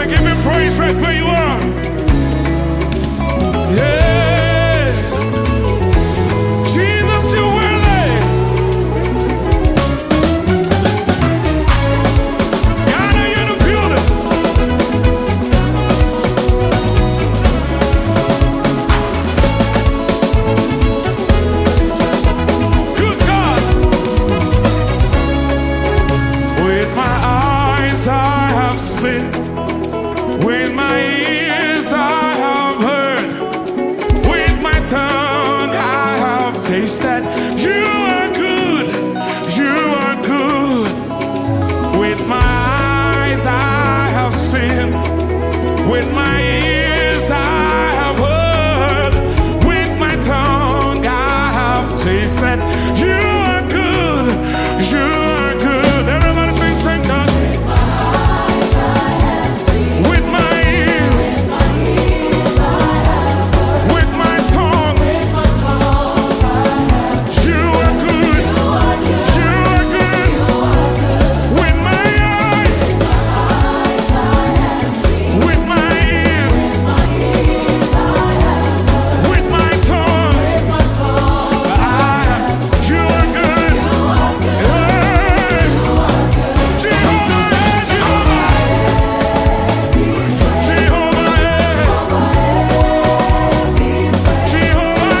say, give him praise right where you are. Yeah. Jesus, you're worthy. God, are you in the building? Good God. With my eyes I have seen, with my ears I have heard, with my tongue I have tasted. You are good, you are good. With my eyes I have seen, with my ears I have heard, with my tongue I have tasted. You are good, you are good. Everybody sing, sing, God. With my ears, with my tongue, you are good, you are good. With my eyes, with my ears, with my tongue, you are good. Hey, Jehovah, Jehovah, Jehovah, Jehovah,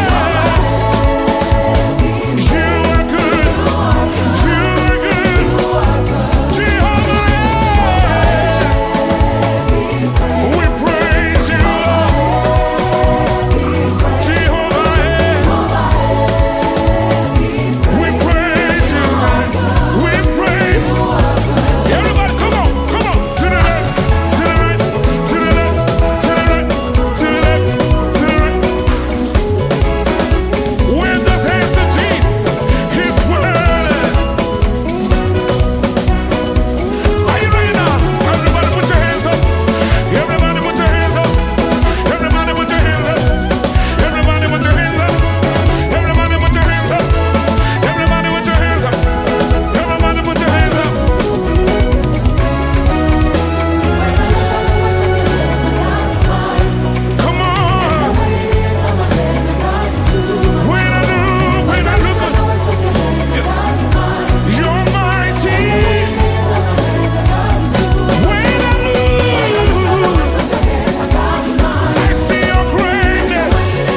you are good, you are good. Jehovah, we praise you, Jehovah, we praise you, we praise. Everybody, come on, to the left, to the right, to the left, to the right, to the left, to the right. With the hands of Jesus, His word. Are you ready now? Everybody put your hands up. Everybody put your hands up. Everybody put your hands up. Everybody put your hands up. Everybody put your hands up. Everybody put your hands up. Everybody put your hands up. Come on. When I look at you're mighty. When I look, I see your greatness.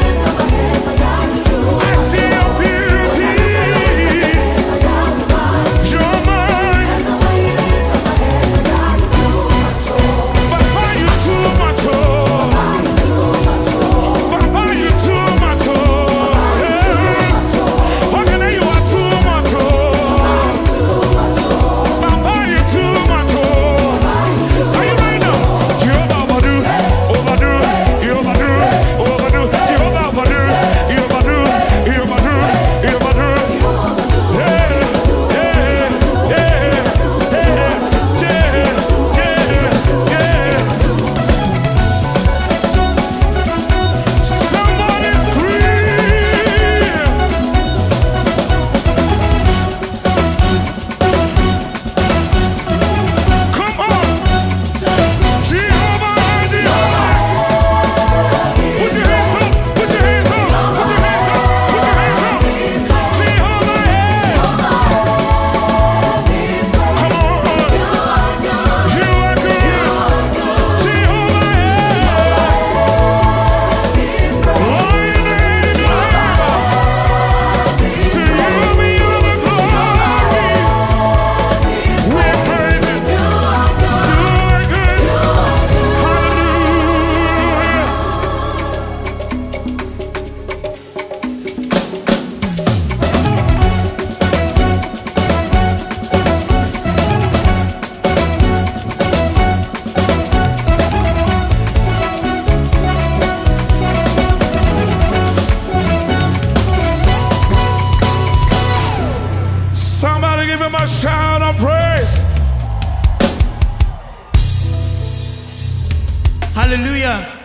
I see your beauty. You're mine. Papa, you too much, oh. Papa, you too much, oh. Ogene, you are too much, oh. Papa, you too much, oh. Are you ready now? Jehovah overdo, overdo, you overdo, overdo. Jehovah overdo, you overdo, you overdo, you overdo. Yeah, yeah, yeah, yeah, yeah, yeah. Somebody scream. Come on. Jehovah, Jehovah. Put your hands up, put your hands up, put your hands up, put your hands up. Jehovah, yeah. Come on. You are good. Jehovah, yeah. Lion and Lamb. To you be all the glory. We praise it. You are good. Hallelujah. Somebody give him a shout of praise. Hallelujah.